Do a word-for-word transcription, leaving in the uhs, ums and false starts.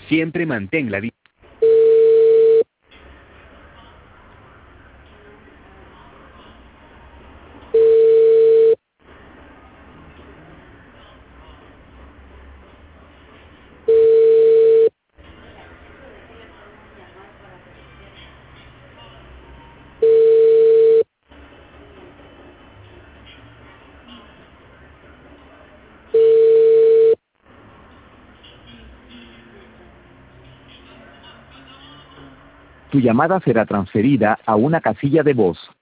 Siempre mantén la di- Tu llamada será transferida a una casilla de voz.